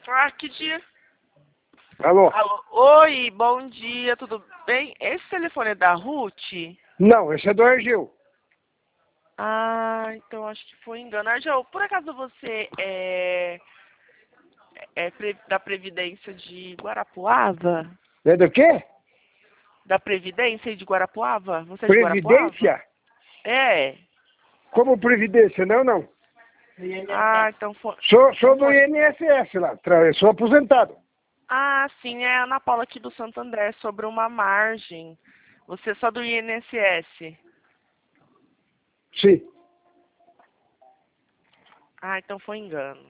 Ah, que dia? Alô? Alô? Oi, bom dia, tudo bem? Esse telefone é da Ruth? Não, esse é do Argel. Ah, então acho que foi engano. Argel, por acaso você da Previdência de Guarapuava? É do quê? Da Previdência de Guarapuava? Você é de Guarapuava? Previdência? É. Como Previdência? Não, não. Ah, então foi. Sou Então do foi. INSS lá, sou aposentado. Ah, sim, é a Ana Paula aqui do Santo André, sobre uma margem. Você é só do INSS. Sim. Ah, então foi engano.